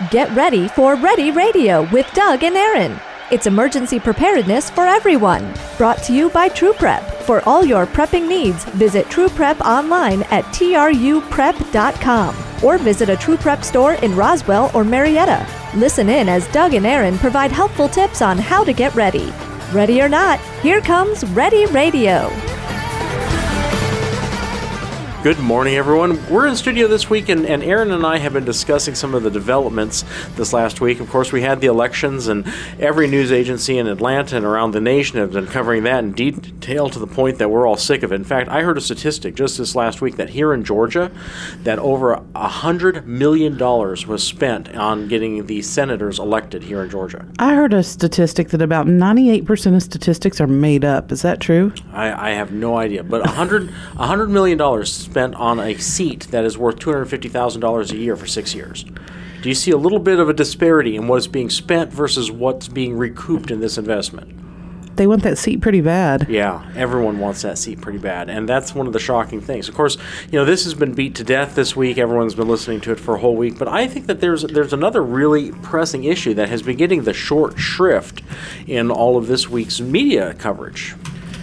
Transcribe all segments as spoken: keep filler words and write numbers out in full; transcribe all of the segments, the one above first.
Get ready for Ready Radio with Doug and Aaron. It's emergency preparedness for everyone. Brought to you by True Prep. For all your prepping needs, visit True Prep online at tru prep dot com or visit a True Prep store in Roswell or Marietta. Listen in as Doug and Aaron provide helpful tips on how to get ready. Ready or not, here comes Ready Radio. Good morning, everyone. We're in studio this week, and, and Aaron and I have been discussing some of the developments this last week. Of course, we had the elections, and every news agency in Atlanta and around the nation have been covering that in detail to the point that we're all sick of it. In fact, I heard a statistic just this last week that here in Georgia, that over one hundred million dollars was spent on getting the senators elected here in Georgia. I heard a statistic that about ninety-eight percent of statistics are made up. Is that true? I, I have no idea, but one hundred, one hundred million dollars spent on a seat that is worth two hundred fifty thousand dollars a year for six years. Do you see a little bit of a disparity in what is being spent versus what's being recouped in this investment? They want that seat pretty bad. Yeah, everyone wants that seat pretty bad, and that's one of the shocking things. Of course, you know, this has been beat to death this week. Everyone's been listening to it for a whole week, but I think that there's there's another really pressing issue that has been getting the short shrift in all of this week's media coverage.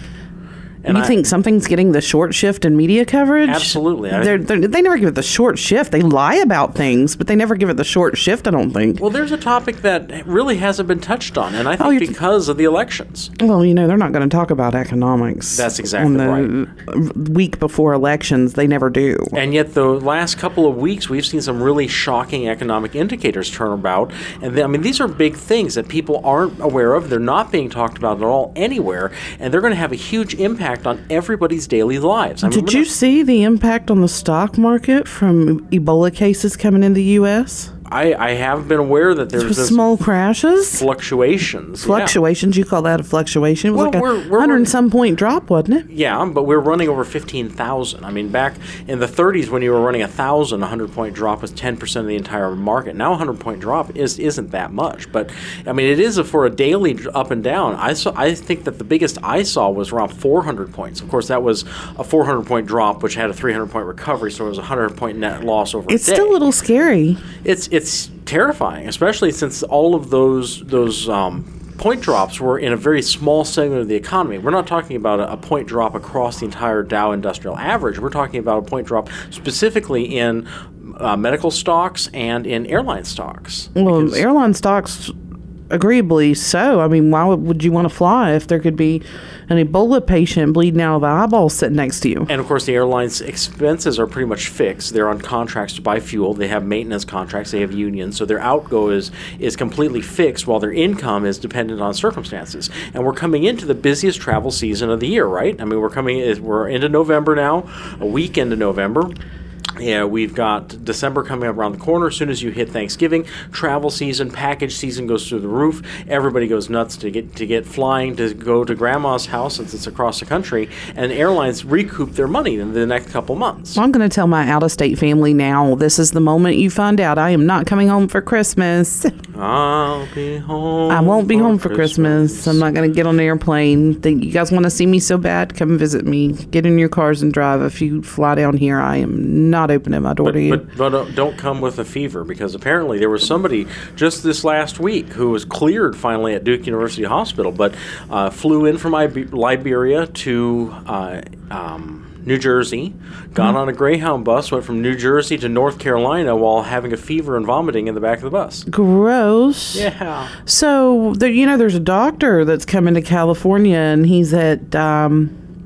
And you I, think something's getting the short shift in media coverage? Absolutely. They're, they're, they never give it the short shift. They lie about things, but they never give it the short shift, I don't think. Well, there's a topic that really hasn't been touched on, and I think oh, because of the elections. Well, you know, they're not going to talk about economics. That's exactly on the right. Week before elections, they never do. And yet the last couple of weeks, we've seen some really shocking economic indicators turn about. And they, I mean, these are big things that people aren't aware of. They're not being talked about at all anywhere, and they're going to have a huge impact on everybody's daily lives. I mean, Did you see the impact on the stock market from Ebola cases coming in the U S? I, I have been aware that there's this small crashes, fluctuations, fluctuations. Yeah. You call that a fluctuation? It was well, like a we're, we're, hundred and some point drop, wasn't it? Yeah, but we're running over fifteen thousand. I mean, back in the thirties when you were running a thousand, a hundred point drop was ten percent of the entire market. Now, a hundred point drop is isn't that much, but I mean, it is a, for a daily up and down. I saw. I think that the biggest I saw was around four hundred points. Of course, that was a four hundred point drop, which had a three hundred point recovery, so it was a hundred point net loss over. It's a day. still a little scary. It's it's. terrifying, especially since all of those those um, point drops were in a very small segment of the economy. We're not talking about a, a point drop across the entire Dow Industrial Average. We're talking about a point drop specifically in uh, medical stocks and in airline stocks. Well, airline stocks, agreeably so. I mean, why would you want to fly if there could be an Ebola patient bleeding out of the eyeball sitting next to you? And of course, the airlines' expenses are pretty much fixed. They're on contracts to buy fuel. They have maintenance contracts. They have unions. So their outgo is, is completely fixed while their income is dependent on circumstances. And we're coming into the busiest travel season of the year, right? I mean, we're coming, we're into November now, a week into November. Yeah, we've got December coming up around the corner. As soon as you hit Thanksgiving, travel season, package season goes through the roof. Everybody goes nuts to get to get flying to go to grandma's house since it's across the country, and airlines recoup their money in the next couple months. Well, I'm going to tell my out-of-state family now, this is the moment you find out I am not coming home for Christmas. I'll be home. I won't be for home for Christmas. Christmas. I'm not going to get on an airplane. Think you guys want to see me so bad? Come visit me. Get in your cars and drive. If you fly down here, I am not opening my door but, to you. But, but uh, don't come with a fever, because apparently there was somebody just this last week who was cleared finally at Duke University Hospital, but uh, flew in from Ibe- Liberia to uh, um, New Jersey, got mm-hmm. on a Greyhound bus, went from New Jersey to North Carolina while having a fever and vomiting in the back of the bus. Gross. Yeah. So, there, you know, there's a doctor that's coming to California, and he's at um,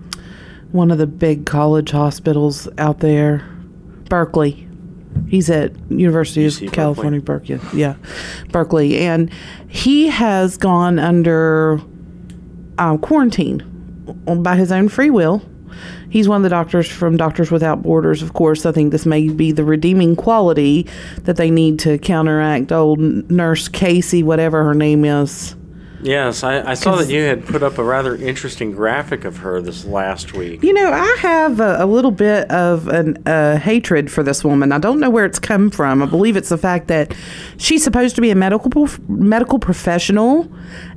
one of the big college hospitals out there. Berkeley. He's at University U of C California, Berkeley. Yeah, Berkeley. And he has gone under um, quarantine by his own free will. He's one of the doctors from Doctors Without Borders, of course. I think this may be the redeeming quality that they need to counteract old Nurse Casey, whatever her name is. Yes, I, I saw that you had put up a rather interesting graphic of her this last week. You know, I have a, a little bit of an uh, hatred for this woman. I don't know where it's come from. I believe it's the fact that she's supposed to be a medical prof- medical professional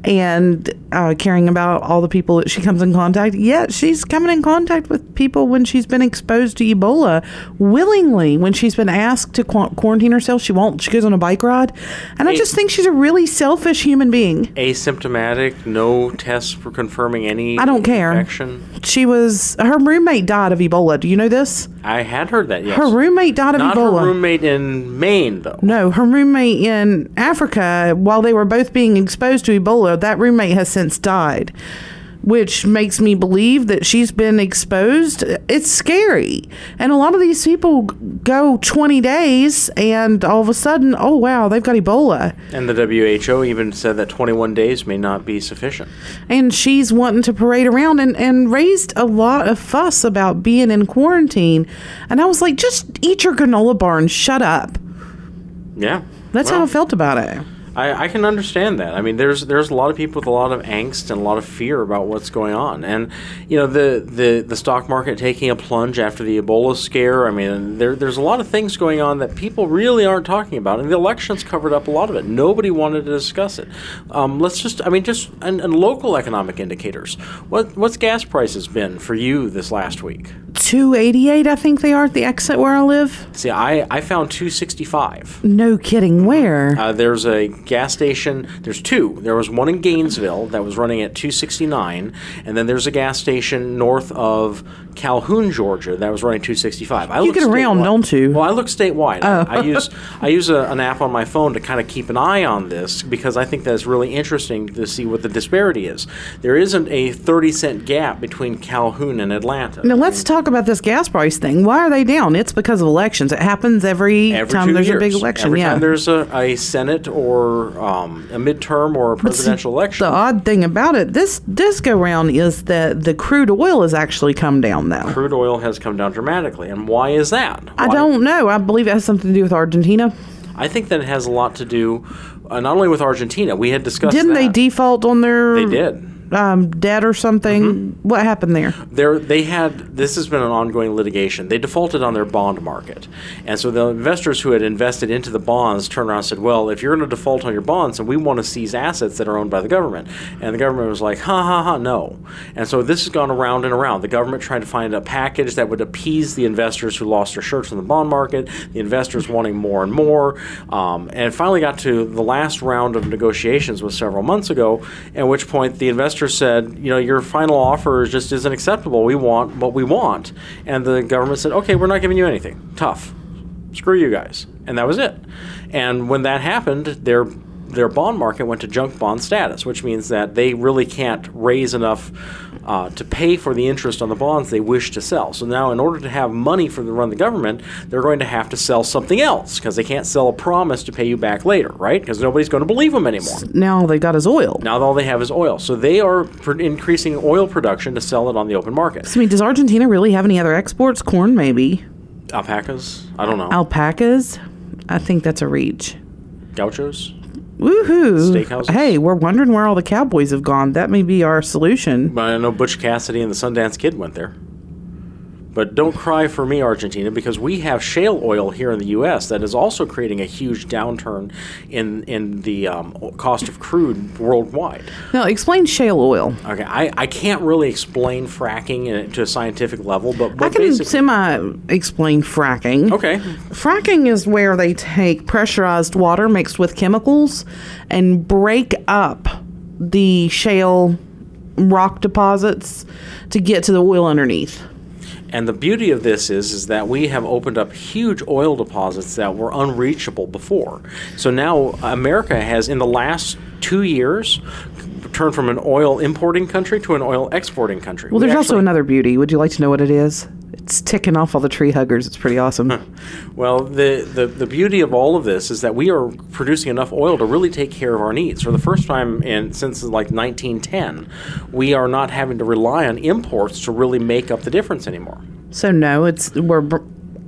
and uh, caring about all the people that she comes in contact. Yet she's coming in contact with people when she's been exposed to Ebola willingly. When she's been asked to qu- quarantine herself, she won't. She goes on a bike ride. And a- I just think she's a really selfish human being. Asymptomatic, no tests for confirming any I don't care. infection. She was, her roommate died of Ebola. Do you know this? I had heard that, yes. Her roommate died of Not Ebola. Not her roommate in Maine, though. No, her roommate in Africa, while they were both being exposed to Ebola, that roommate has since died, which makes me believe that she's been exposed. It's scary. And a lot of these people go twenty days and all of a sudden, oh, wow, they've got Ebola. And the W H O even said that twenty-one days may not be sufficient. And she's wanting to parade around and, and raised a lot of fuss about being in quarantine. And I was like, just eat your granola bar and shut up. Yeah. That's well, how I felt about it. I, I can understand that. I mean, there's there's a lot of people with a lot of angst and a lot of fear about what's going on, and you know the the, the stock market taking a plunge after the Ebola scare. I mean, there there's a lot of things going on that people really aren't talking about, and the elections covered up a lot of it. Nobody wanted to discuss it. Um, let's just, I mean, just and, and local economic indicators. What what's gas prices been for you this last week? two eighty-eight, I think they are at the exit where I live. See, I I found two sixty-five. No kidding. Where? Uh, there's a gas station. There's two. There was one in Gainesville that was running at two sixty-nine, and then there's a gas station north of Calhoun, Georgia, that was running two sixty-five. I You get around, don't you? Well, I look statewide. Oh. I, I use I use a, an app on my phone to kind of keep an eye on this because I think that it's really interesting to see what the disparity is. There isn't a thirty cent gap between Calhoun and Atlanta. Now let's talk about this gas price thing. Why are they down? It's because of elections. It happens every, Every time two there's years. a big election. Every yeah. time there's a, a Senate or um, a midterm or a presidential election. The odd thing about it, this this go round is that the crude oil has actually come down though. Crude oil has come down dramatically. And why is that? Why? I don't know. I believe it has something to do with Argentina. I think that it has a lot to do uh, not only with Argentina. We had discussed Didn't that. they default on their They did. Um, debt or something? Mm-hmm. What happened there? There, they had. This has been an ongoing litigation. They defaulted on their bond market, and so the investors who had invested into the bonds turned around and said, "Well, if you're going to default on your bonds, and we want to seize assets that are owned by the government," and the government was like, "Ha ha ha, no." And so this has gone around and around. The government tried to find a package that would appease the investors who lost their shirts in the bond market. The investors wanting more and more, um, and it finally got to the last round of negotiations was several months ago. At which point the investors said, you know, your final offer just isn't acceptable. We want what we want. And the government said, okay, we're not giving you anything. Tough. Screw you guys. And that was it. And when that happened, their their bond market went to junk bond status, which means that they really can't raise enough uh, to pay for the interest on the bonds they wish to sell. So now in order to have money for the run the government, they're going to have to sell something else because they can't sell a promise to pay you back later, right? Because nobody's going to believe them anymore. Now they got is oil. Now all they have is oil. So they are pr- increasing oil production to sell it on the open market. So, I mean, does Argentina really have any other exports? Corn, maybe. Alpacas? I don't know. Alpacas? I think that's a reach. Gauchos? Woohoo! Steakhouses? Hey, we're wondering where all the cowboys have gone. That may be our solution. But I know Butch Cassidy and the Sundance Kid went there. But don't cry for me, Argentina, because we have shale oil here in the U S that is also creating a huge downturn in in the um, cost of crude worldwide. Now, explain shale oil. Okay, I, I can't really explain fracking in, to a scientific level, but, but I can basically... semi-explain fracking. Okay. Fracking is where they take pressurized water mixed with chemicals and break up the shale rock deposits to get to the oil underneath. And the beauty of this is, is that we have opened up huge oil deposits that were unreachable before. So now America has, in the last two years, turned from an oil importing country to an oil exporting country. Well, We there's also actually- another beauty. Would you like to know what it is? It's ticking off all the tree huggers. It's pretty awesome. Well, the, the, the beauty of all of this is that we are producing enough oil to really take care of our needs. For the first time in since like nineteen ten, we are not having to rely on imports to really make up the difference anymore. So no, it's we're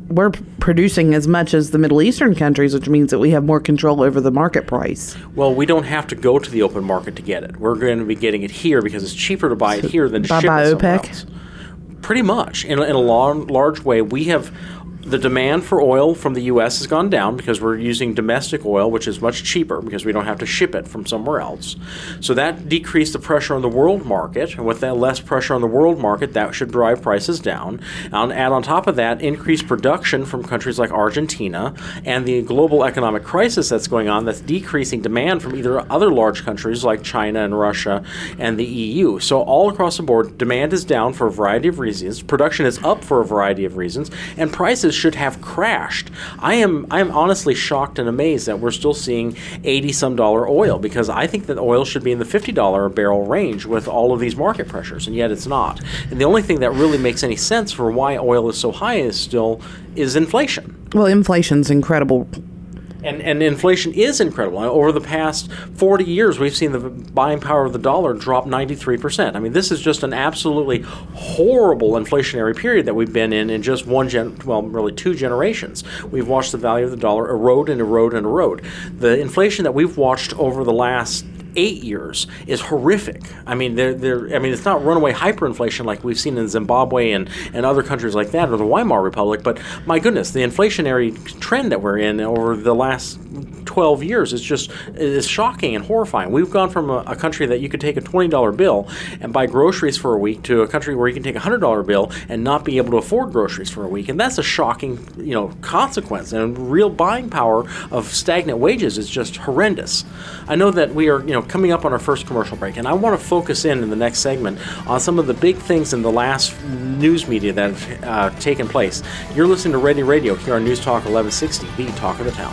we're producing as much as the Middle Eastern countries, which means that we have more control over the market price. Well, we don't have to go to the open market to get it. We're going to be getting it here because it's cheaper to buy it here than to Buy ship by it somewhere OPEC? else. Pretty much. In, a- in a long, large way, we have... The demand for oil from the U S has gone down because we're using domestic oil, which is much cheaper because we don't have to ship it from somewhere else. So that decreased the pressure on the world market, and with that less pressure on the world market, that should drive prices down. And add on top of that, increased production from countries like Argentina and the global economic crisis that's going on that's decreasing demand from either other large countries like China and Russia and the E U. So all across the board, demand is down for a variety of reasons, production is up for a variety of reasons, and prices should have crashed. I am I am honestly shocked and amazed that we're still seeing eighty some dollar oil, because I think that oil should be in the fifty dollar a barrel range with all of these market pressures, and yet it's not. And the only thing that really makes any sense for why oil is so high is still is inflation. Well, inflation's incredible. And, and inflation is incredible. Over the past forty years, we've seen the buying power of the dollar drop ninety-three percent. I mean, this is just an absolutely horrible inflationary period that we've been in in just one, gen- well, really two generations. We've watched the value of the dollar erode and erode and erode. The inflation that we've watched over the last eight years is horrific. I mean, they're, they're, I mean, it's not runaway hyperinflation like we've seen in Zimbabwe and, and other countries like that, or the Weimar Republic, but my goodness, the inflationary trend that we're in over the last twelve years is just is shocking and horrifying. We've gone from a, a country that you could take a twenty dollar bill and buy groceries for a week to a country where you can take a one hundred dollar bill and not be able to afford groceries for a week. And that's a shocking, you know, consequence. And real buying power of stagnant wages is just horrendous. I know that we are, you know, coming up on our first commercial break, and I want to focus in in the next segment on some of the big things in the last news media that have uh, taken place. You're listening to Ready Radio here on News Talk eleven sixty, the talk of the town.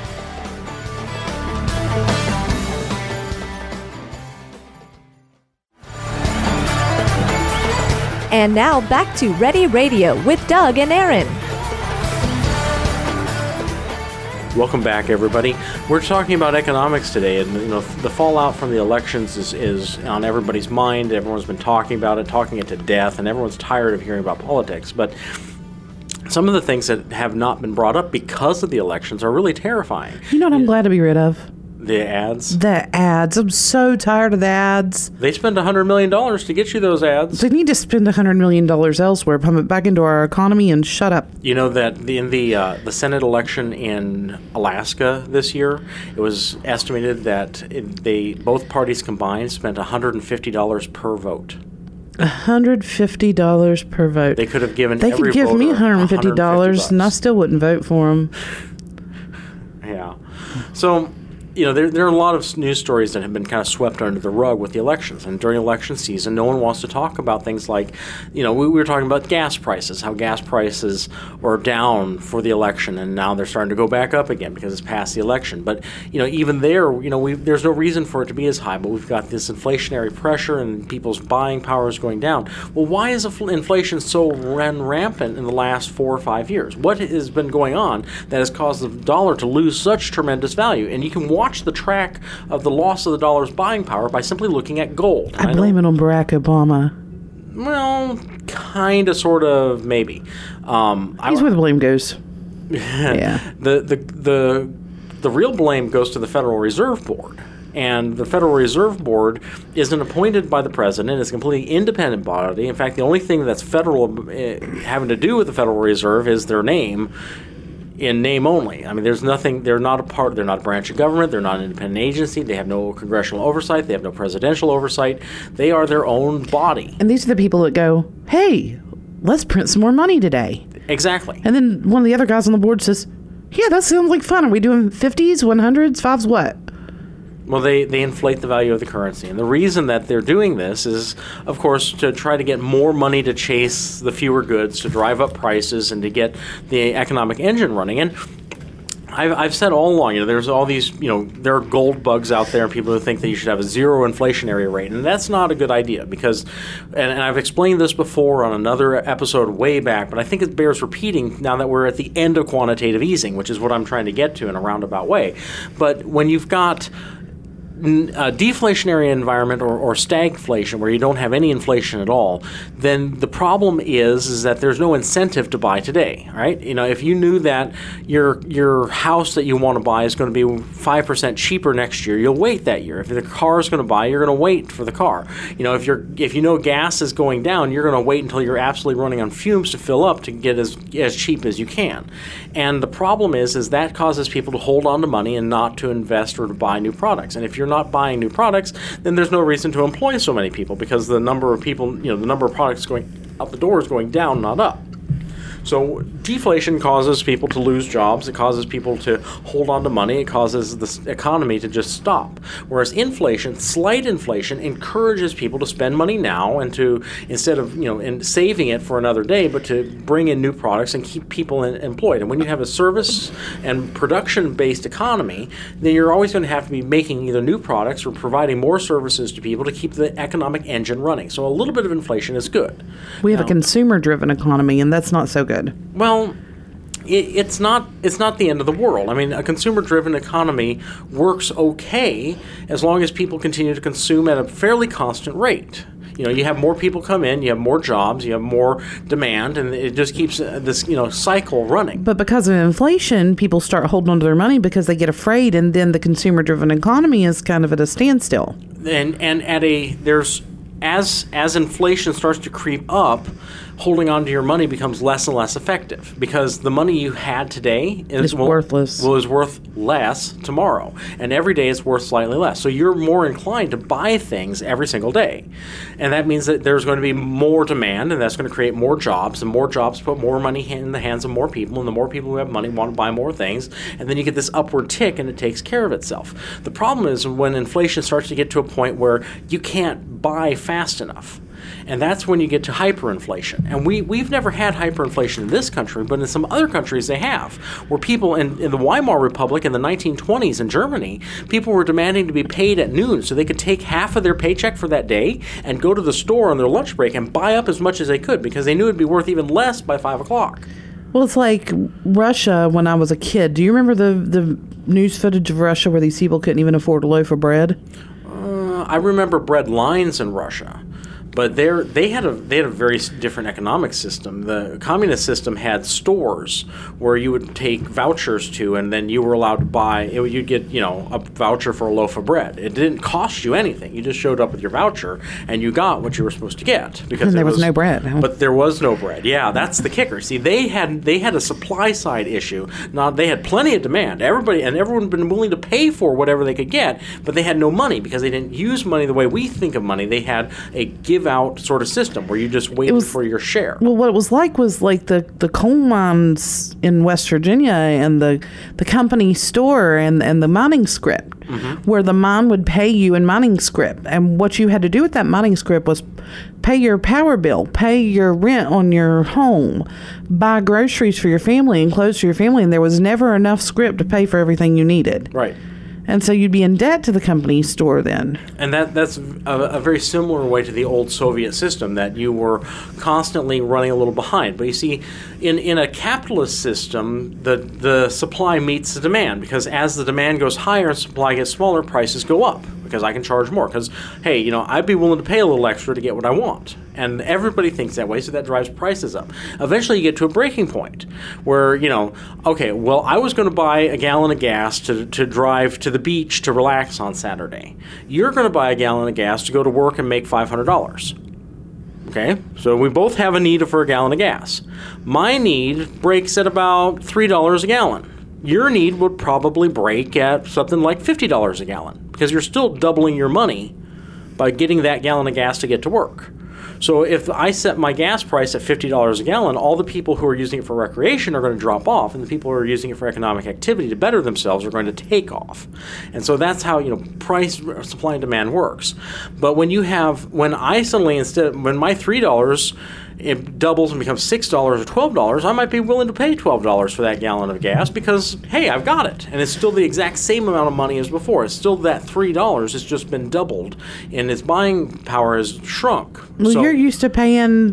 And now back to Ready Radio with Doug and Aaron. Welcome back, everybody. We're talking about economics today, and you know the fallout from the elections is, is on everybody's mind. Everyone's been talking about it, talking it to death, and everyone's tired of hearing about politics. But some of the things that have not been brought up because of the elections are really terrifying. You know what I'm glad to be rid of? The ads. The ads. I'm so tired of the ads. They spend one hundred million dollars to get you those ads. They need to spend one hundred million dollars elsewhere, pump it back into our economy, and shut up. You know that the, in the uh, the Senate election in Alaska this year, it was estimated that it, they both parties combined spent one hundred fifty dollars per vote. one hundred fifty dollars per vote. They could have given They every could give me voter one hundred fifty dollars, and I still wouldn't vote for them. Yeah. So, you know, there, there are a lot of news stories that have been kind of swept under the rug with the elections. And during election season, no one wants to talk about things like, you know, we, we were talking about gas prices, how gas prices were down for the election, and now they're starting to go back up again because it's past the election. But, you know, even there, you know, we there's no reason for it to be as high, but we've got this inflationary pressure and people's buying power is going down. Well, why is inflation so ran rampant in the last four or five years? What has been going on that has caused the dollar to lose such tremendous value? And you can watch the track of the loss of the dollar's buying power by simply looking at gold. I blame it on Barack Obama. Well, kind of, sort of, maybe. Um, He's I, where the blame goes. Yeah. The, the the the real blame goes to the Federal Reserve Board. And the Federal Reserve Board isn't appointed by the president. It's a completely independent body. In fact, the only thing that's federal uh, having to do with the Federal Reserve is their name. In name only. I mean, there's nothing, they're not a part, they're not a branch of government, they're not an independent agency, they have no congressional oversight, they have no presidential oversight, they are their own body. And these are the people that go, hey, let's print some more money today. Exactly. And then one of the other guys on the board says, yeah, that sounds like fun. Are we doing fifties, one hundreds, fives, what? Well, they, they inflate the value of the currency. And the reason that they're doing this is, of course, to try to get more money to chase the fewer goods, to drive up prices, and to get the economic engine running. And I've, I've said all along, you know, there's all these, you know, there are gold bugs out there, people who think that you should have a zero inflationary rate. And that's not a good idea because, and, and I've explained this before on another episode way back, but I think it bears repeating now that we're at the end of quantitative easing, which is what I'm trying to get to in a roundabout way. But when you've got n- a deflationary environment or, or stagflation where you don't have any inflation at all, then the problem is is that there's no incentive to buy today, right? You know, if you knew that your your house that you want to buy is going to be five percent cheaper next year, you'll wait that year. If the car is going to buy, you're going to wait for the car. You know, if you're if you know gas is going down, you're going to wait until you're absolutely running on fumes to fill up to get as as cheap as you can. And the problem is is that causes people to hold on to money and not to invest or to buy new products. And if you're not buying new products, then there's no reason to employ so many people because the number of people, you know, the number of products going out the door is going down, not up. So deflation causes people to lose jobs. It causes people to hold on to money. It causes the economy to just stop. Whereas inflation, slight inflation, encourages people to spend money now and to, instead of, you know, in saving it for another day, but to bring in new products and keep people in, employed. And when you have a service and production-based economy, then you're always going to have to be making either new products or providing more services to people to keep the economic engine running. So a little bit of inflation is good. We have now, a consumer-driven economy, and that's not so good. Well, it, it's not it's not the end of the world. I mean, a consumer-driven economy works okay as long as people continue to consume at a fairly constant rate. You know, you have more people come in, you have more jobs, you have more demand, and it just keeps uh, this, you know, cycle running. But because of inflation, people start holding on to their money because they get afraid, and then the consumer-driven economy is kind of at a standstill. And and at a there's as as inflation starts to creep up, holding on to your money becomes less and less effective because the money you had today is It's will, worthless. Will is worth less tomorrow, and every day it's worth slightly less. So you're more inclined to buy things every single day, and that means that there's going to be more demand, and that's going to create more jobs, and more jobs put more money in the hands of more people, and the more people who have money want to buy more things, and then you get this upward tick, and it takes care of itself. The problem is when inflation starts to get to a point where you can't buy fast enough. And that's when you get to hyperinflation. And we, we've never had hyperinflation in this country, but in some other countries they have, where people in, in the Weimar Republic in the nineteen twenties in Germany, people were demanding to be paid at noon so they could take half of their paycheck for that day and go to the store on their lunch break and buy up as much as they could because they knew it'd be worth even less by five o'clock. Well, it's like Russia when I was a kid. Do you remember the, the news footage of Russia where these people couldn't even afford a loaf of bread? Uh, I remember bread lines in Russia. But they're, they had a they had a very different economic system. The communist system had stores where you would take vouchers to, and then you were allowed to buy. It, you'd get you know a voucher for a loaf of bread. It didn't cost you anything. You just showed up with your voucher, and you got what you were supposed to get because And there was, was no bread. Huh? But there was no bread. Yeah, that's the kicker. See, they had they had a supply side issue. Not they had plenty of demand. Everybody and everyone had been willing to pay for whatever they could get, but they had no money because they didn't use money the way we think of money. They had a give out sort of system where you just wait for your share. Well, what it was like was like the, the coal mines in West Virginia and the the company store and, and the mining script, mm-hmm. where the mine would pay you in mining script. And what you had to do with that mining script was pay your power bill, pay your rent on your home, buy groceries for your family and clothes for your family. And there was never enough script to pay for everything you needed. Right. And so you'd be in debt to the company store then. And that that's a, a very similar way to the old Soviet system, that you were constantly running a little behind. But you see, in, in a capitalist system, the, the supply meets the demand, because as the demand goes higher and supply gets smaller, prices go up, because I can charge more. Because, hey, you know, I'd be willing to pay a little extra to get what I want. And everybody thinks that way, so that drives prices up. Eventually you get to a breaking point where, you know, okay, well, I was going to buy a gallon of gas to, to drive to the beach to relax on Saturday. You're going to buy a gallon of gas to go to work and make five hundred dollars. Okay, so we both have a need for a gallon of gas. My need breaks at about three dollars a gallon. Your need would probably break at something like fifty dollars a gallon, because you're still doubling your money by getting that gallon of gas to get to work. So if I set my gas price at fifty dollars a gallon, all the people who are using it for recreation are going to drop off, and the people who are using it for economic activity to better themselves are going to take off. And so that's how, you know, price, supply and demand works. But when you have, when I suddenly, instead, when my three dollars it doubles and becomes six dollars or twelve dollars, I might be willing to pay twelve dollars for that gallon of gas because, hey, I've got it. And it's still the exact same amount of money as before. It's still that three dollars. It's just been doubled, and its buying power has shrunk. Well, so, you're used to paying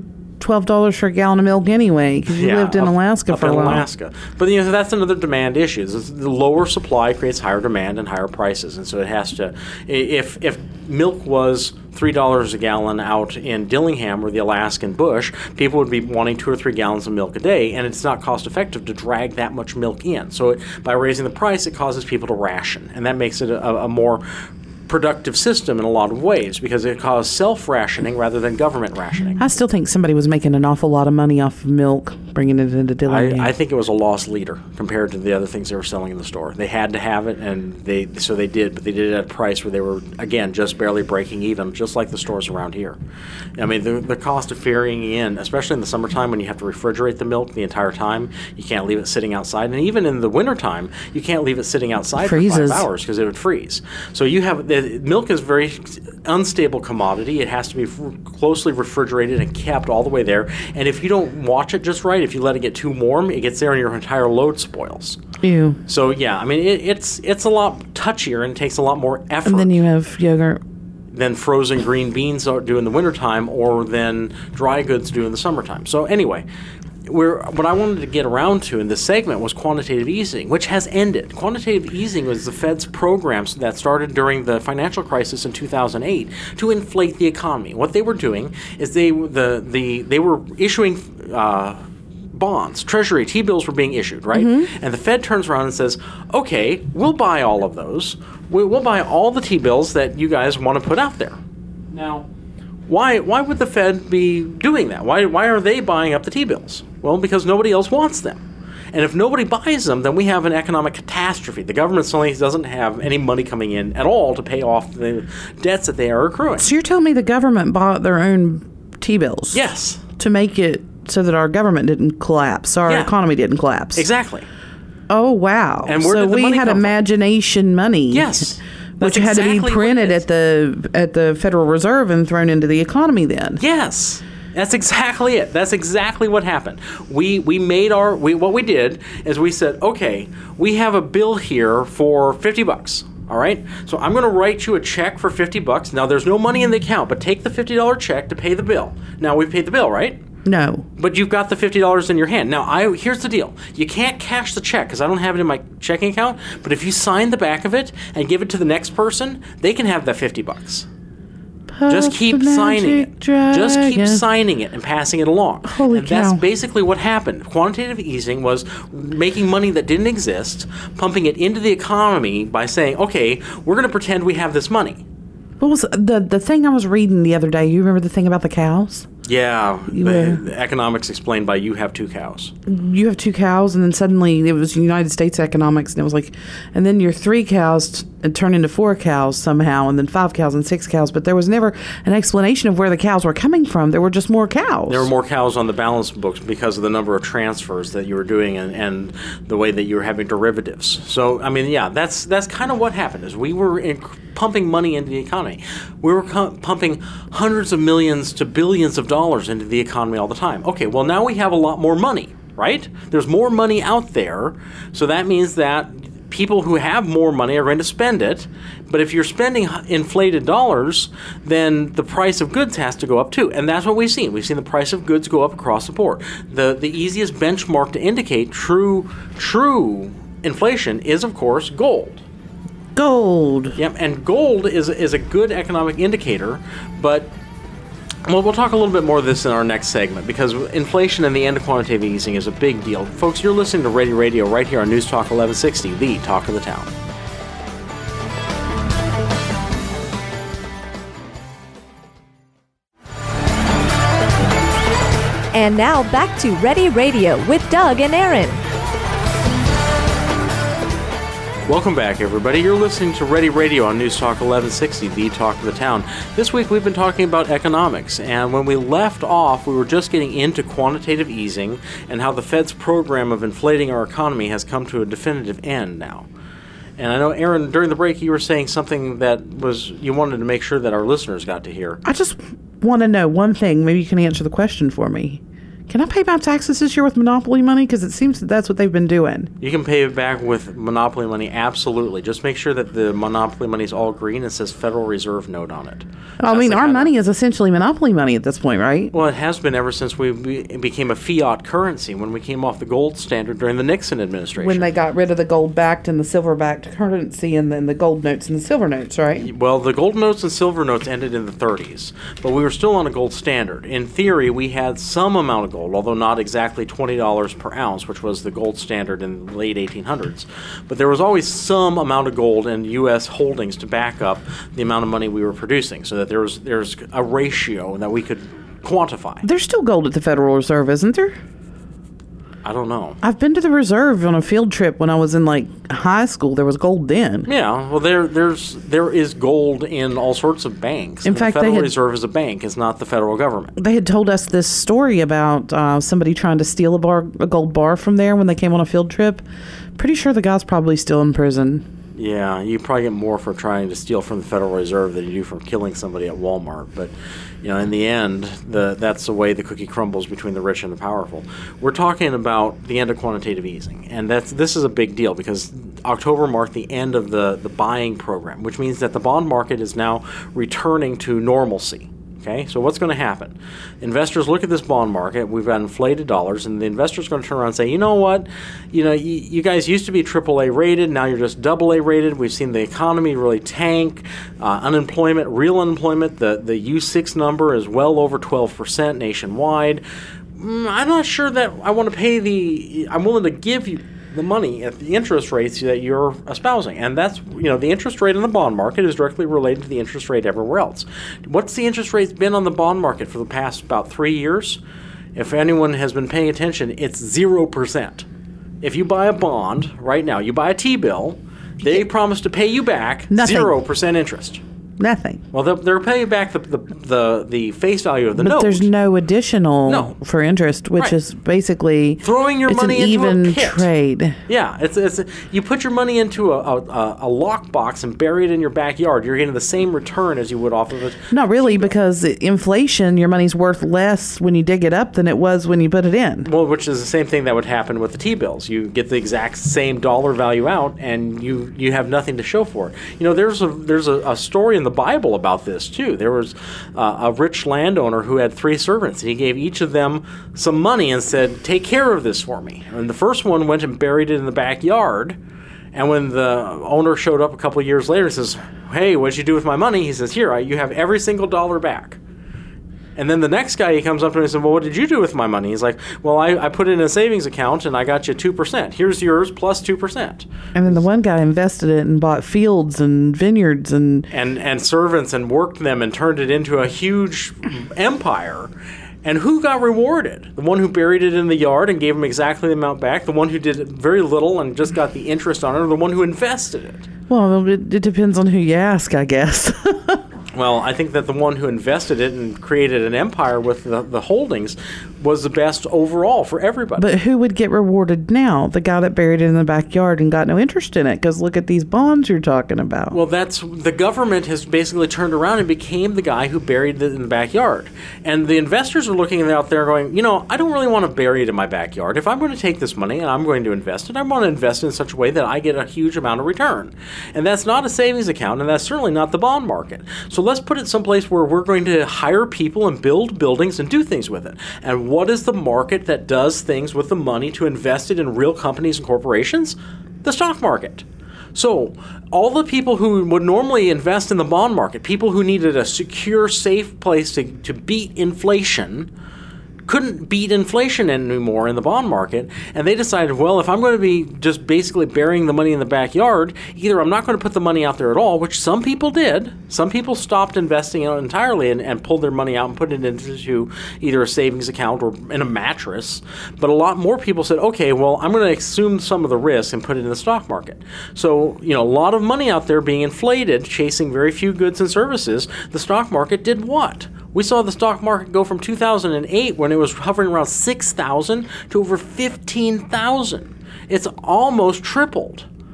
twelve dollars for a gallon of milk anyway, because you Yeah, lived in up- Alaska up for in a while. Alaska. But you know, that's another demand issue. Is the lower supply creates higher demand and higher prices, and so it has to. i- If if milk was three dollars a gallon out in Dillingham or the Alaskan bush, people would be wanting two or three gallons of milk a day, and it's not cost effective to drag that much milk in. So it, by raising the price, it causes people to ration, and that makes it a, a more productive system in a lot of ways because it caused self-rationing rather than government rationing. I still think somebody was making an awful lot of money off of milk, bringing it into Dillingham. I, I think it was a loss leader compared to the other things they were selling in the store. They had to have it, and they so they did, but they did it at a price where they were, again, just barely breaking even, just like the stores around here. I mean, the, the cost of ferrying in, especially in the summertime when you have to refrigerate the milk the entire time, you can't leave it sitting outside. And even in the wintertime, you can't leave it sitting outside Freezes. for five hours because it would freeze. So you have, the, milk is a very unstable commodity. It has to be f- closely refrigerated and kept all the way there. And if you don't watch it just right, if you let it get too warm, it gets there and your entire load spoils. Ew. So yeah, I mean it, it's it's a lot touchier and takes a lot more effort And then you have yogurt. than frozen green beans do in the wintertime or than dry goods do in the summertime. So anyway, we're, what I wanted to get around to in this segment was quantitative easing, which has ended. Quantitative easing was the Fed's programs that started during the financial crisis in two thousand eight to inflate the economy. What they were doing is they the the they were issuing uh, bonds, Treasury T-bills were being issued, right? Mm-hmm. And the Fed turns around and says, okay, we'll buy all of those. We- We'll buy all the T-bills that you guys want to put out there. Now, why why would the Fed be doing that? Why why are they buying up the T-bills? Well, because nobody else wants them. And if nobody buys them, then we have an economic catastrophe. The government suddenly doesn't have any money coming in at all to pay off the debts that they are accruing. So you're telling me the government bought their own T-bills? Yes. To make it so that our government didn't collapse, our Yeah. economy didn't collapse. Exactly. Oh, wow. And where so did the we money had come from? imagination money. Yes. Which That's had exactly to what be it printed is. at the at the Federal Reserve and thrown into the economy then. Yes. That's exactly it. That's exactly what happened. We we made our we what we did is we said, okay, we have a bill here for fifty bucks. All right? So I'm going to write you a check for fifty bucks. Now there's no money in the account, but take the fifty dollars check to pay the bill. Now we've paid the bill, right? No. But you've got the fifty dollars in your hand. Now, I here's the deal. You can't cash the check because I don't have it in my checking account, but if you sign the back of it and give it to the next person, they can have that fifty bucks. Just keep Puff the signing it. magic Just keep dragon. signing it and passing it along. Holy and that's cow. basically what happened. Quantitative easing was making money that didn't exist, pumping it into the economy by saying, okay, we're going to pretend we have this money. What was the the thing I was reading the other day? You remember the thing about the cows? Yeah, You the, were- the economics explained by you have two cows. You have two cows, and then suddenly it was United States economics, and it was like, and then your three cows t- and turned into four cows somehow, and then five cows and six cows. But there was never an explanation of where the cows were coming from. There were just more cows. There were more cows on the balance books because of the number of transfers that you were doing and, and the way that you were having derivatives. So, I mean, yeah, that's that's kind of what happened is we were in, pumping money into the economy. We were co- pumping hundreds of millions to billions of dollars into the economy all the time. Okay, well, now we have a lot more money, right? There's more money out there, so that means that people who have more money are going to spend it. But if you're spending h- inflated dollars, then the price of goods has to go up too. And that's what we've seen. We've seen the price of goods go up across the board. The the easiest benchmark to indicate true true inflation is, of course, gold. Gold. Yep, and gold is is a good economic indicator, but well, we'll talk a little bit more of this in our next segment because inflation and the end of quantitative easing is a big deal. Folks, you're listening to Ready Radio right here on News Talk eleven sixty, the talk of the town. And now back to Ready Radio with Doug and Aaron. Welcome back, everybody. You're listening to Ready Radio on News Talk eleven sixty, the talk of the town. This week we've been talking about economics, and when we left off, we were just getting into quantitative easing and how the Fed's program of inflating our economy has come to a definitive end now. And I know, Aaron, during the break you were saying something that was you wanted to make sure that our listeners got to hear. I just want to know one thing. Maybe you can answer the question for me. Can I pay my taxes this year with Monopoly money? Because it seems that that's what they've been doing. You can pay it back with Monopoly money, absolutely. Just make sure that the Monopoly money is all green and says Federal Reserve note on it. I That's mean, the our kind of- money is essentially Monopoly money at this point, right? Well, it has been ever since we be- became a fiat currency when we came off the gold standard during the Nixon administration. When they got rid of the gold-backed and the silver-backed currency and then the gold notes and the silver notes, right? Well, the gold notes and silver notes ended in the thirties, but we were still on a gold standard. In theory, we had some amount of gold, although not exactly twenty dollars per ounce, which was the gold standard in the late eighteen hundreds. But there was always some amount of gold in U S holdings to back up the amount of money we were producing, so that there was there's a ratio that we could quantify. There's still gold at the Federal Reserve, isn't there? I don't know. I've been to the reserve on a field trip when I was in like high school. There was gold then. Yeah, well, there there's there is gold in all sorts of banks. In And fact, the they Federal had- Reserve is a bank; it's not the federal government. They had told us this story about uh, somebody trying to steal a bar, a gold bar from there when they came on a field trip. Pretty sure the guy's probably still in prison. Yeah, you probably get more for trying to steal from the Federal Reserve than you do from killing somebody at Walmart. But, you know, in the end, the that's the way the cookie crumbles between the rich and the powerful. We're talking about the end of quantitative easing, and that's this is a big deal because October marked the end of the, the buying program, which means that the bond market is now returning to normalcy. Okay, so what's going to happen? Investors look at this bond market. We've got inflated dollars, and the investor's going to turn around and say, you know what? You know, you, you guys used to be triple A rated. Now you're just double A rated. We've seen the economy really tank. Uh, unemployment, real unemployment, the, the U six number is well over twelve percent nationwide. Mm, I'm not sure that I want to pay the, I'm willing to give you the money at the interest rates that you're espousing. And that's, you know, the interest rate in the bond market is directly related to the interest rate everywhere else. What's the interest rate been on the bond market for the past about three years? If anyone has been paying attention, it's zero percent. If you buy a bond right now, you buy a T-bill, they promise to pay you back Nothing. zero percent interest. Nothing. Well, they'll, they'll pay you back the, the, the, the face value of the But note. there's no additional No. for interest, which Right. is basically Throwing your it's money an into a even pit. trade. Yeah, it's it's you put your money into a, a, a lockbox and bury it in your backyard. You're getting the same return as you would off of it. Not really, because inflation, your money's worth less when you dig it up than it was when you put it in. Well, which is the same thing that would happen with the T-bills. You get the exact same dollar value out, and you, you have nothing to show for it. You know, there's a there's a, a story in the Bible about this too. There was uh, a rich landowner who had three servants, and he gave each of them some money and said, "Take care of this for me." And the first one went and buried it in the backyard. And when the owner showed up a couple of years later, he says, "Hey, what'd you do with my money?" He says, "Here, I, you have every single dollar back." And then the next guy, he comes up to him and says, "Well, what did you do with my money?" He's like, "Well, I, I put it in a savings account and I got you two percent. Here's yours plus two percent. And then the one guy invested it and bought fields and vineyards and And, and servants and worked them and turned it into a huge empire. And who got rewarded? The one who buried it in the yard and gave him exactly the amount back? The one who did very little and just got the interest on it? Or the one who invested it? well, it, it depends on who you ask, I guess. Well, I think that the one who invested it and created an empire with the, the holdings was the best overall for everybody. But who would get rewarded now? The guy that buried it in the backyard and got no interest in it? Because look at these bonds you're talking about. Well, that's the government has basically turned around and became the guy who buried it in the backyard. And the investors are looking out there going, you know, I don't really want to bury it in my backyard. If I'm going to take this money and I'm going to invest it, I want to invest it in such a way that I get a huge amount of return. And that's not a savings account, and that's certainly not the bond market. So let's put it someplace where we're going to hire people and build buildings and do things with it. And what is the market that does things with the money to invest it in real companies and corporations? The stock market. So all the people who would normally invest in the bond market, people who needed a secure, safe place to, to beat inflation, couldn't beat inflation anymore in the bond market, and they decided, well, if I'm going to be just basically burying the money in the backyard, either I'm not going to put the money out there at all, which some people did. Some people stopped investing in it entirely and, and pulled their money out and put it into either a savings account or in a mattress. But a lot more people said, okay, well, I'm going to assume some of the risk and put it in the stock market. So, you know, a lot of money out there being inflated, chasing very few goods and services. The stock market did what? We saw the stock market go from two thousand eight, when it was hovering around six thousand, to over fifteen thousand. It's almost tripled.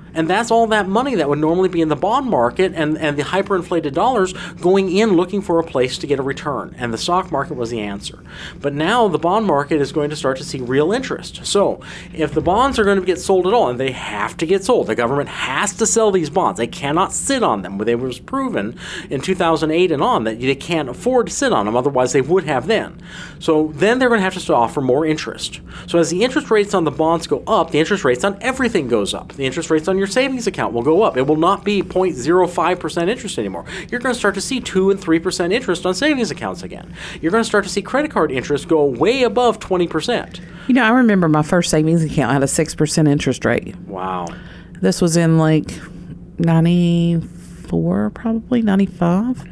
And that's all that money that would normally be in the bond market and, and the hyperinflated dollars going in looking for a place to get a return. And the stock market was the answer. But now the bond market is going to start to see real interest. So if the bonds are going to get sold at all, and they have to get sold, the government has to sell these bonds. They cannot sit on them. It was proven in two thousand eight and on that they can't afford to sit on them. Otherwise, they would have then. So then they're going to have to offer more interest. So as the interest rates on the bonds go up, the interest rates on everything goes up. The interest rates on your savings account will go up. It will not be zero point zero five percent interest anymore. You're going to start to see two and three percent interest on savings accounts again. You're going to start to see credit card interest go way above twenty percent. You know, I remember my first savings account had a six percent interest rate. Wow. This was in like ninety-four, probably ninety-five.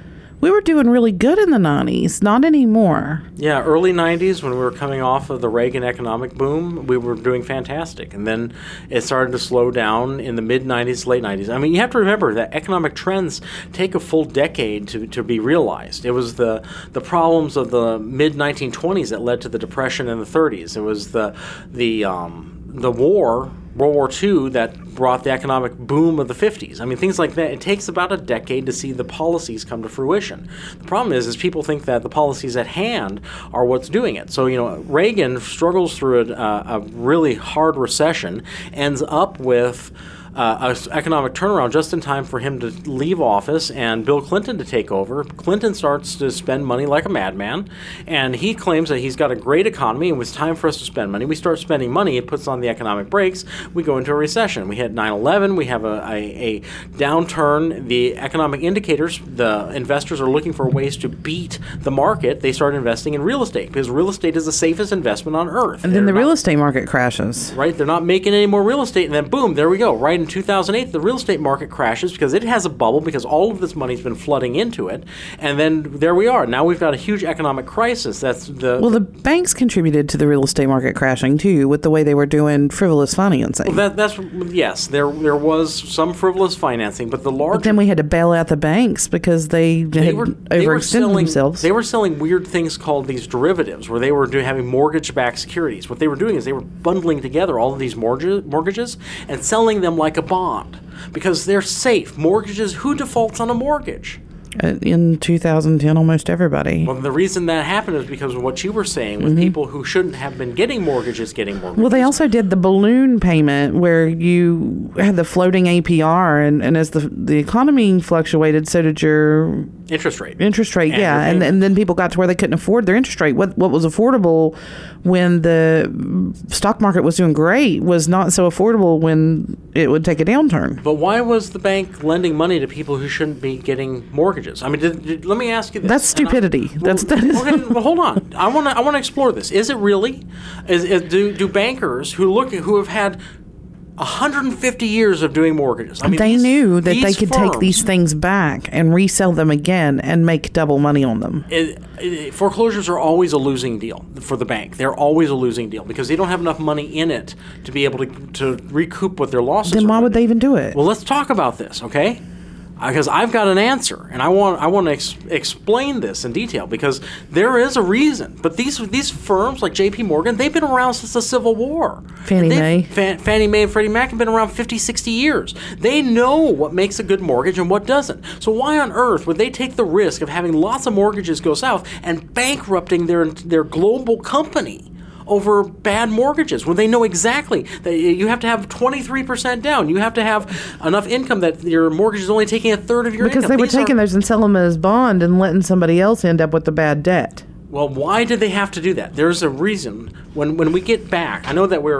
We were doing really good in the nineties, not anymore. Yeah, early nineties, when we were coming off of the Reagan economic boom, we were doing fantastic. And then it started to slow down in the mid-nineties, late nineties. I mean, you have to remember that economic trends take a full decade to, to be realized. It was the, the problems of the mid nineteen twenties that led to the Depression in the thirties. It was the, the, um, the war, World War Two, that brought the economic boom of the fifties. I mean, things like that. It takes about a decade to see the policies come to fruition. The problem is, is people think that the policies at hand are what's doing it. So, you know, Reagan struggles through a, a really hard recession, ends up with Uh, an economic turnaround just in time for him to leave office and Bill Clinton to take over. Clinton starts to spend money like a madman, and he claims that he's got a great economy and it's time for us to spend money. We start spending money, it puts on the economic brakes, we go into a recession. We had nine eleven, we have a, a, a downturn. The economic indicators, the investors are looking for ways to beat the market. They start investing in real estate because real estate is the safest investment on earth. And then They're the real not, estate market crashes. Right? They're not making any more real estate, and then boom, there we go. Right in two thousand eight, the real estate market crashes because it has a bubble because all of this money's been flooding into it. And then there we are. Now we've got a huge economic crisis. That's the Well, the banks contributed to the real estate market crashing too with the way they were doing frivolous financing. Well, that, that's yes, there there was some frivolous financing, but the large. But then we had to bail out the banks because they, They had were, they were overextended selling, themselves. They were selling weird things called these derivatives, where they were doing, having mortgage-backed securities. What they were doing is they were bundling together all of these mortgage, mortgages and selling them like a bond because they're safe. Mortgages, who defaults on a mortgage? Uh, in two thousand ten, almost everybody. Well, the reason that happened is because of what you were saying, with Mm-hmm. people who shouldn't have been getting mortgages getting mortgages. Well, they also did the balloon payment where you had the floating A P R, and, and as the the economy fluctuated, so did your interest rate. interest rate. And yeah, your and payment. and then people got to where they couldn't afford their interest rate. What what was affordable when the stock market was doing great was not so affordable when it would take a downturn. But why was the bank lending money to people who shouldn't be getting mortgages? I mean, did, did, let me ask you this. That's And I- stupidity. well, That's that is. okay, well, hold on. I want to. I want to explore this. Is it really? Is, is do do bankers who look who have had one hundred fifty years of doing mortgages? I mean, They these- knew that they these could take firms- these things back and resell them again and make double money on them. It, it, foreclosures are always a losing deal for the bank. They're always a losing deal because they don't have enough money in it to be able to to recoup what their losses. Then are why gonna would be. they even do it? Well, let's talk about this, okay? Because I've got an answer, and I want I want to ex- explain this in detail because there is a reason. But these these firms like J P Morgan, they've been around since the Civil War. Fannie They've- Mae. Fa- Fannie Mae and Freddie Mac have been around fifty, sixty years. They know what makes a good mortgage and what doesn't. So why on earth would they take the risk of having lots of mortgages go south and bankrupting their their global company over bad mortgages when they know exactly that you have to have twenty-three percent down. You have to have enough income that your mortgage is only taking a third of your Because income. they were These are- taking those and selling them as bond and letting somebody else end up with the bad debt. Well, why did they have to do that? There's a reason. When when we get back, I know that we're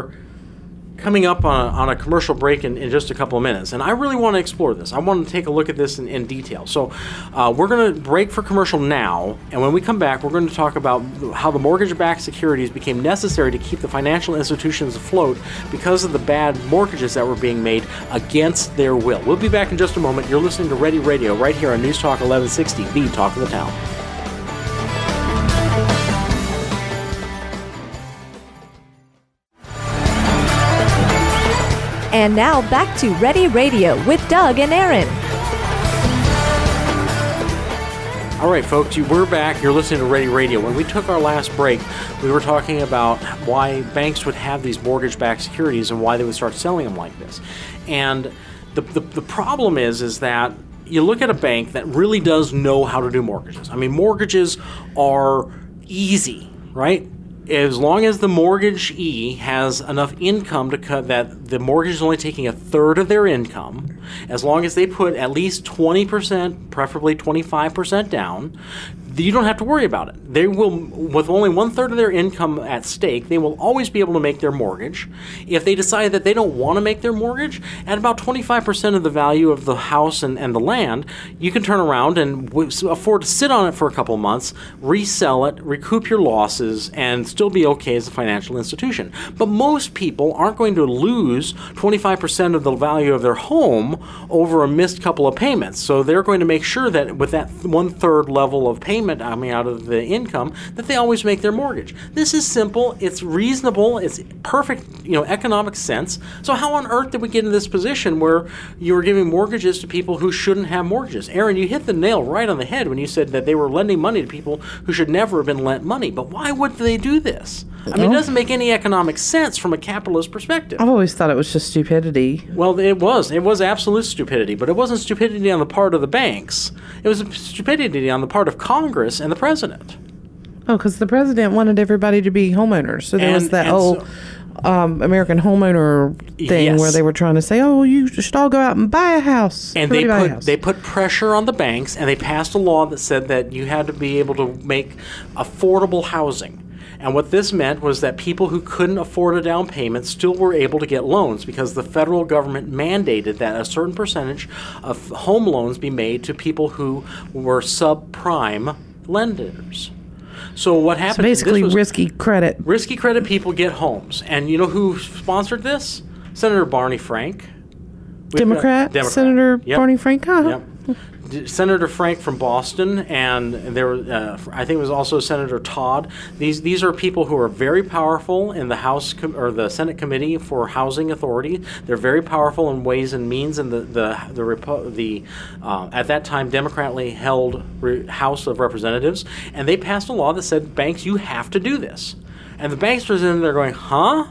coming up on a, on a commercial break in, in just a couple of minutes, and I really want to explore this. I want to take a look at this in, in detail. So uh, we're going to break for commercial now, and when we come back, we're going to talk about how the mortgage-backed securities became necessary to keep the financial institutions afloat because of the bad mortgages that were being made against their will. We'll be back in just a moment. You're listening to Ready Radio right here on News Talk eleven sixty, the Talk of the Town. And now back to Ready Radio with Doug and Aaron. All right, folks, you, we're back. You're listening to Ready Radio. When we took our last break, we were talking about why banks would have these mortgage-backed securities and why they would start selling them like this. And the, the, the problem is, is that you look at a bank that really does know how to do mortgages. I mean, mortgages are easy, right? As long as the mortgagee has enough income to cut that the mortgage is only taking a third of their income, as long as they put at least twenty percent, preferably twenty-five percent down, you don't have to worry about it. They will, with only one third of their income at stake, they will always be able to make their mortgage. If they decide that they don't want to make their mortgage, at about twenty-five percent of the value of the house and, and the land, you can turn around and w- afford to sit on it for a couple of months, resell it, recoup your losses, and still be okay as a financial institution. But most people aren't going to lose twenty-five percent of the value of their home over a missed couple of payments. So they're going to make sure that with that one third level of payment I mean, out of the income, that they always make their mortgage. This is simple. It's reasonable. It's perfect, you know, economic sense. So how on earth did we get in this position where you were giving mortgages to people who shouldn't have mortgages? Aaron, you hit the nail right on the head when you said that they were lending money to people who should never have been lent money. But why would they do this? I mean, it doesn't make any economic sense from a capitalist perspective. I've always thought it was just stupidity. Well, it was. It was absolute stupidity. But it wasn't stupidity on the part of the banks. It was stupidity on the part of Congress and the president. Oh, because the president wanted everybody to be homeowners. So there And- was that and whole so- um, American homeowner thing Yes. where they were trying to say, oh, you should all go out and buy a house. And they Everybody buy a put house. they put pressure on the banks, and they passed a law that said that you had to be able to make affordable housing. And what this meant was that people who couldn't afford a down payment still were able to get loans because the federal government mandated that a certain percentage of home loans be made to people who were subprime lenders. So what happened? So basically, this was, risky credit. risky credit people get homes. And you know who sponsored this? Senator Barney Frank. We've got- Democrat, Democrat. Senator Yep. Barney Frank. Huh? Yep. D- Senator Frank from Boston, and there, uh, I think it was also Senator Todd. These these are people who are very powerful in the House com- or the Senate Committee for Housing Authority. They're very powerful in Ways and Means, and the the the, Repo- the uh, at that time democratically held re- House of Representatives, and they passed a law that said, banks, you have to do this. And the banks were in there going, huh?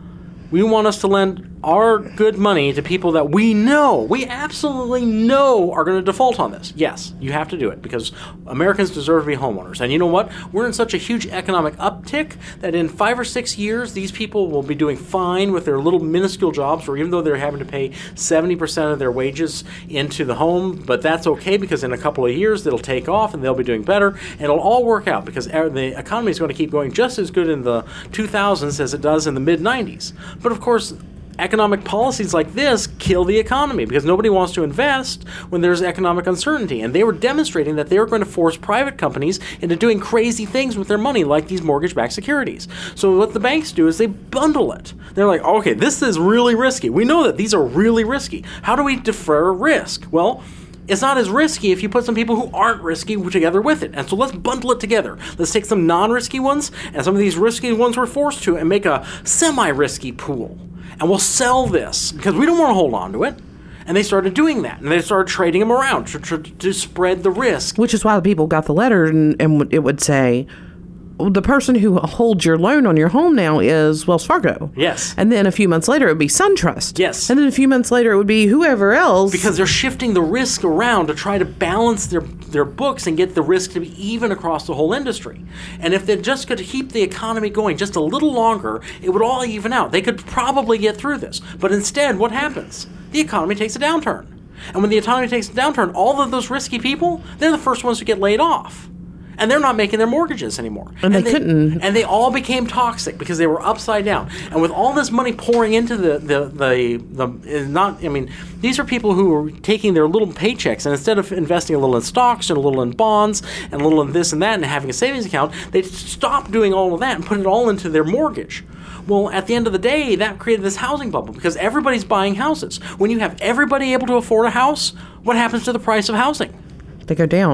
We want us to lend our good money to people that we know, we absolutely know are going to default on this. Yes, you have to do it because Americans deserve to be homeowners. And you know what? We're in such a huge economic uptick that in five or six years, these people will be doing fine with their little minuscule jobs, or even though they're having to pay seventy percent of their wages into the home, but that's okay because in a couple of years, it'll take off and they'll be doing better. And it'll all work out because the economy is going to keep going just as good in the two thousands as it does in the mid nineties. But of course, economic policies like this kill the economy because nobody wants to invest when there's economic uncertainty. And they were demonstrating that they were going to force private companies into doing crazy things with their money, like these mortgage-backed securities. So what the banks do is they bundle it. They're like, okay, this is really risky. We know that these are really risky. How do we defer risk? Well, it's not as risky if you put some people who aren't risky together with it. And so let's bundle it together. Let's take some non-risky ones and some of these risky ones we're forced to and make a semi-risky pool. And we'll sell this because we don't want to hold on to it. And they started doing that. And they started trading them around to, to, to spread the risk. Which is why the people got the letter, and, and it would say, the person who holds your loan on your home now is Wells Fargo. Yes. And then a few months later, it would be SunTrust. Yes. And then a few months later, it would be whoever else. Because they're shifting the risk around to try to balance their, their books and get the risk to be even across the whole industry. And if they just could keep the economy going just a little longer, it would all even out. They could probably get through this. But instead, what happens? The economy takes a downturn. And when the economy takes a downturn, all of those risky people, they're the first ones to get laid off. And they're not making their mortgages anymore. And, and they, they couldn't. And they all became toxic because they were upside down. And with all this money pouring into the, the, the, the not, I mean, these are people who are taking their little paychecks, and instead of investing a little in stocks and a little in bonds and a little in this and that and having a savings account, they stopped doing all of that and put it all into their mortgage. Well, at the end of the day, that created this housing bubble because everybody's buying houses. When you have everybody able to afford a house, what happens to the price of housing? They go down.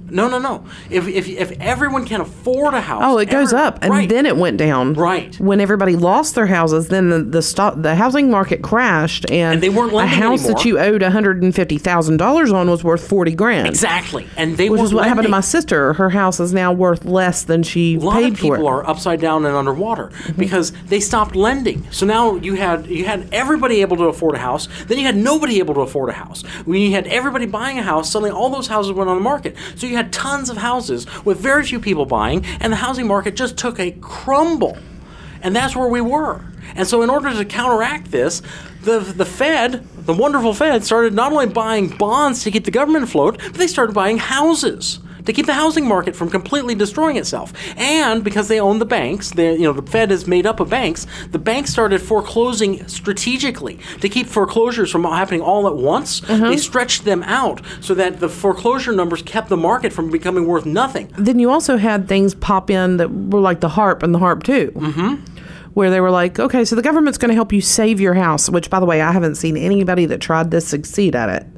No, no, no. If if if everyone can afford a house, Oh, it goes every- up, and right. then it went down. Right. When everybody lost their houses, then the the, stock, the housing market crashed, and, And they weren't a lending house anymore. that you owed one hundred fifty thousand dollars on was worth forty grand. Exactly, and they Which weren't is what happened to lending. my sister. Her house is now worth less than she A lot paid of for people it. are upside down and underwater Mm-hmm. because they stopped lending. So now you had you had everybody able to afford a house. Then you had nobody able to afford a house. When you had everybody buying a house, suddenly all those houses went on the market. So you had tons of houses with very few people buying, and the housing market just took a crumble. And that's where we were. And so in order to counteract this, the the Fed, the wonderful Fed, started not only buying bonds to keep the government afloat, but they started buying houses to keep the housing market from completely destroying itself. And because they own the banks, they, you know, the Fed is made up of banks, the banks started foreclosing strategically to keep foreclosures from happening all at once. They stretched them out so that the foreclosure numbers kept the market from becoming worth nothing. Then you also had things pop in that were like the HARP and the HARP two. Mm-hmm. Where they were like, okay, so the government's going to help you save your house, which, by the way, I haven't seen anybody that tried this succeed at it.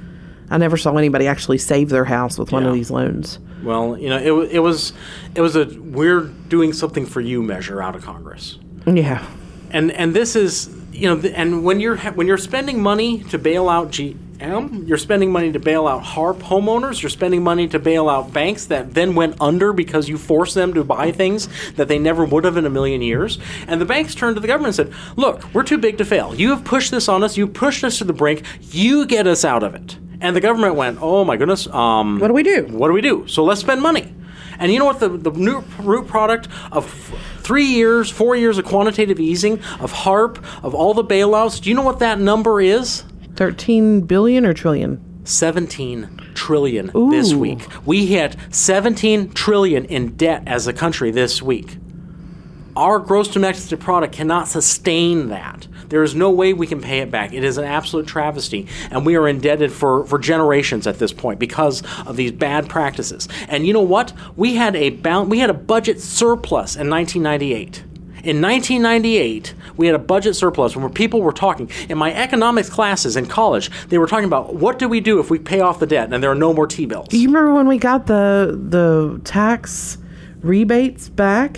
I never saw anybody actually save their house with one Yeah. of these loans. Well, you know, it, wa- it was it was a we're doing something for you measure out of Congress. Yeah. And and this is, you know, th- and when you're ha- when you're spending money to bail out G M, you're spending money to bail out HARP homeowners, you're spending money to bail out banks that then went under because you forced them to buy things that they never would have in a million years. And the banks turned to the government and said, "Look, we're too big to fail. You have pushed this on us. You pushed us to the brink. You get us out of it." And the government went, "Oh my goodness, um, What do we do? What do we do? So let's spend money." And you know what? The, the new root product of three years, four years of quantitative easing, of HARP, of all the bailouts, do you know what that number is? thirteen billion or trillion? seventeen trillion this Ooh. week. We hit seventeen trillion in debt as a country this week. Our gross domestic product cannot sustain that. There is no way we can pay it back. It is an absolute travesty, and we are indebted for, for generations at this point because of these bad practices. And you know what? We had a bound, we had a budget surplus in nineteen ninety-eight. In nineteen ninety-eight, we had a budget surplus where people were talking. In my economics classes in college, they were talking about what do we do if we pay off the debt and there are no more T-bills. You remember when we got the the tax rebates back?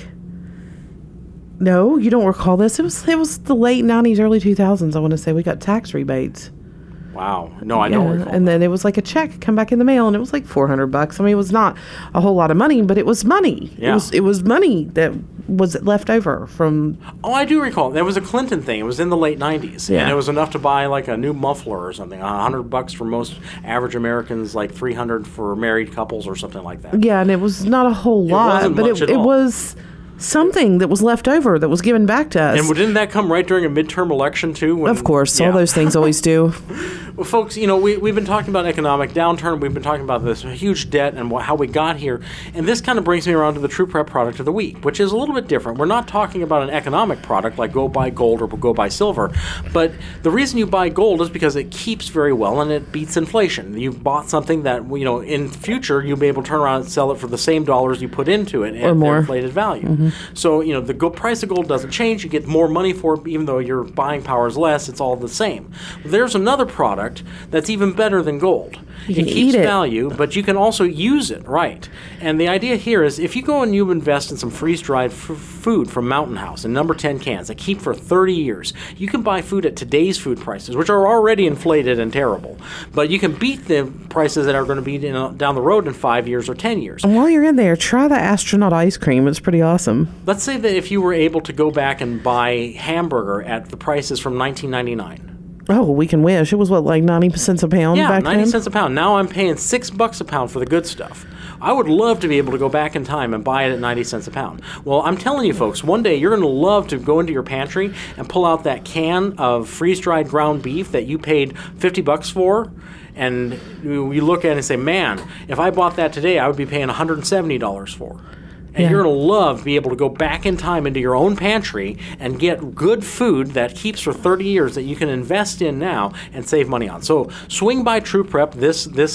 No, you don't recall this. It was it was the late nineties, early two thousands. I want to say we got tax rebates. Wow. No, I don't Yeah, recall. and then it was like a check come back in the mail, and it was like four hundred bucks. I mean, it was not a whole lot of money, but it was money. Yeah. It was it was money that was left over from. Oh, I do recall. That was a Clinton thing. It was in the late nineties. Yeah. And it was enough to buy like a new muffler or something. A hundred bucks for most average Americans, like three hundred for married couples or something like that. Yeah, and it was not a whole lot, wasn't but much it at it all. was something that was left over that was given back to us. And didn't that come right during a midterm election too? When, Of course, yeah. all those things always do. Well, folks, you know, we, we've been talking about economic downturn. We've been talking about this huge debt and wh- how we got here. And this kind of brings me around to the True Prep product of the week, which is a little bit different. We're not talking about an economic product like go buy gold or go buy silver. But the reason you buy gold is because it keeps very well and it beats inflation. You bought something that, you know, in future you'll be able to turn around and sell it for the same dollars you put into it Or at more. the inflated value. So, you know, the go- price of gold doesn't change. You get more money for it, even though your buying power is less. It's all the same. There's another product that's even better than gold. You it can keeps eat it. value, but you can also use it, right? And the idea here is if you go and you invest in some freeze-dried f- food from Mountain House in number ten cans that keep for thirty years, you can buy food at today's food prices, which are already inflated and terrible. But you can beat the prices that are going to be in, down the road in five years or ten years. And while you're in there, try the astronaut ice cream. It's pretty awesome. Let's say that if you were able to go back and buy hamburger at the prices from nineteen ninety-nine. Oh, we can wish. It was what, like ninety cents a pound Yeah, back ninety then? cents a pound. Now I'm paying six bucks a pound for the good stuff. I would love to be able to go back in time and buy it at ninety cents a pound. Well, I'm telling you folks, one day you're going to love to go into your pantry and pull out that can of freeze-dried ground beef that you paid fifty bucks for, and you you look at it and say, man, if I bought that today, I would be paying one hundred seventy dollars for. And Yeah. you're going to love to be able to go back in time into your own pantry and get good food that keeps for thirty years that you can invest in now and save money on. So swing by True Prep this this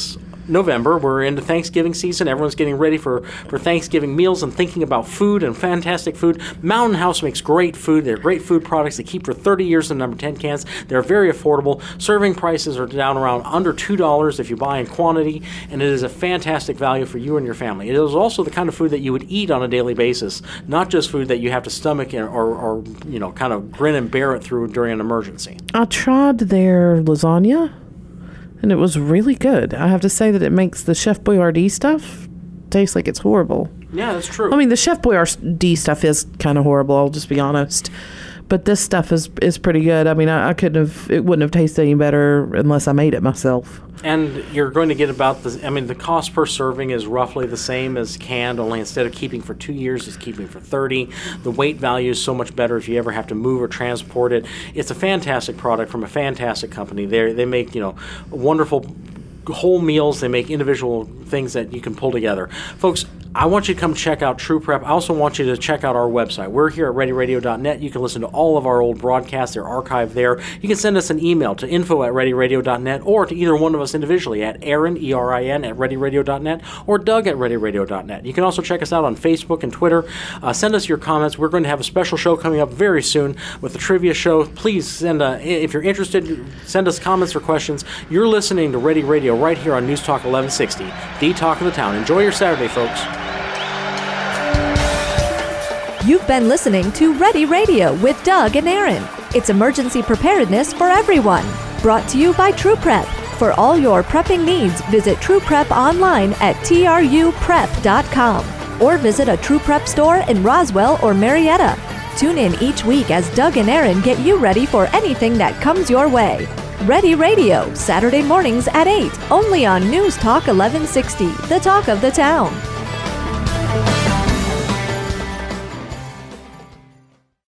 November. We're into Thanksgiving season. Everyone's getting ready for, for Thanksgiving meals and thinking about food and fantastic food. Mountain House makes great food. They're great food products. They keep for thirty years in number ten cans. They're very affordable. Serving prices are down around under two dollars if you buy in quantity, and it is a fantastic value for you and your family. It is also the kind of food that you would eat on a daily basis, not just food that you have to stomach or, or you know, kind of grin and bear it through during an emergency. I tried their lasagna, and it was really good. I have to say that it makes the Chef Boyardee stuff taste like it's horrible. Yeah, that's true. I mean, the Chef Boyardee stuff is kind of horrible, I'll just be honest. But this stuff is is pretty good. I mean, I, I couldn't have, it wouldn't have tasted any better unless I made it myself. And you're going to get about the, I mean, the cost per serving is roughly the same as canned, only instead of keeping for two years, it's keeping for thirty. The weight value is so much better if you ever have to move or transport it. It's a fantastic product from a fantastic company. They they make, you know, wonderful whole meals. They make individual things that you can pull together. Folks, I want you to come check out True Prep. I also want you to check out our website. We're here at ready radio dot net. You can listen to all of our old broadcasts. They're archived there. You can send us an email to info at ready radio dot net or to either one of us individually at Aaron, E R I N, at ready radio dot net or Doug at ready radio dot net. You can also check us out on Facebook and Twitter. Uh, send us your comments. We're going to have a special show coming up very soon with the trivia show. Please send, a, if you're interested, send us comments or questions. You're listening to Ready Radio right here on News Talk eleven sixty, the talk of the town. Enjoy your Saturday, folks. You've been listening to Ready Radio with Doug and Aaron. It's emergency preparedness for everyone. Brought to you by True Prep. For all your prepping needs, visit True Prep online at T R U prep dot com or visit a True Prep store in Roswell or Marietta. Tune in each week as Doug and Aaron get you ready for anything that comes your way. Ready Radio, Saturday mornings at eight, only on News Talk eleven sixty, the talk of the town.